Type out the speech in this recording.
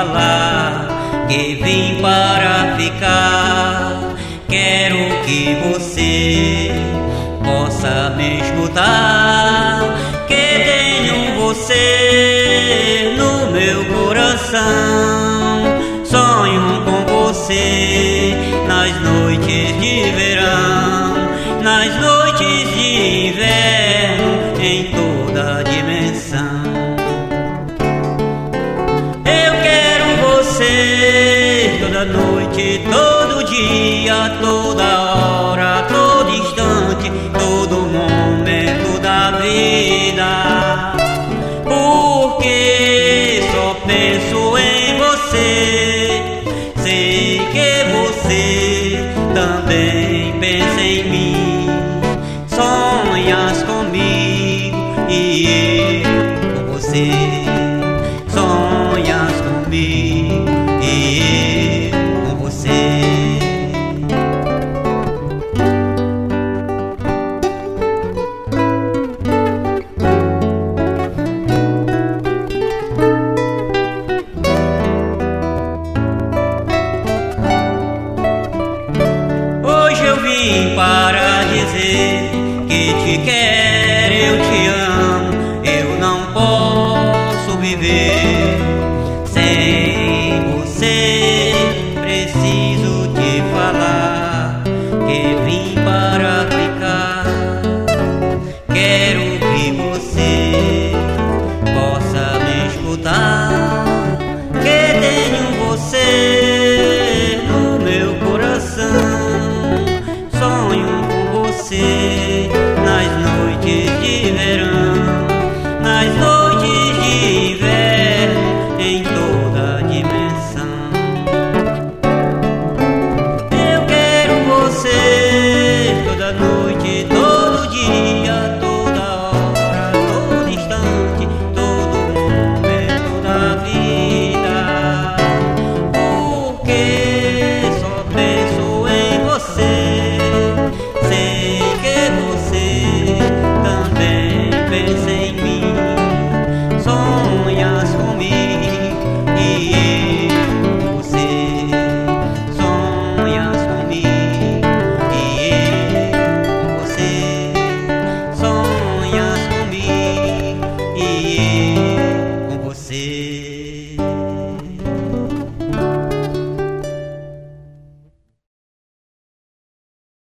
falar que vim para ficar. Quero que você possa me escutar, que tenho você no meu coração. Sonho com você nas noites de verão, nas noites de inverno, em toda dimensão. Eu quero você toda noite, todo dia, toda hora, todo instante, todo momento da vida. Porque só penso em você, sei que você também pensa em mim. Sonhas comigo e eu com você. Sonhas comigo e eu com você. Hoje eu vim para dizer que te quero, eu te amo, eu não posso viver sem você. Preciso te falar que vim para ficar. Quero que você possa me escutar, que tenho você no meu coração. Sonho com você nas noites de verão, nas noites de inverno, em toda dimensão. Eu quero você toda noite, todo dia, toda hora, todo instante, todo momento da vida. Porque só penso em você, sei que você também pensa em mim. Sonhas comigo e eu com você. Sonhas comigo e eu com você. Sonhas comigo e eu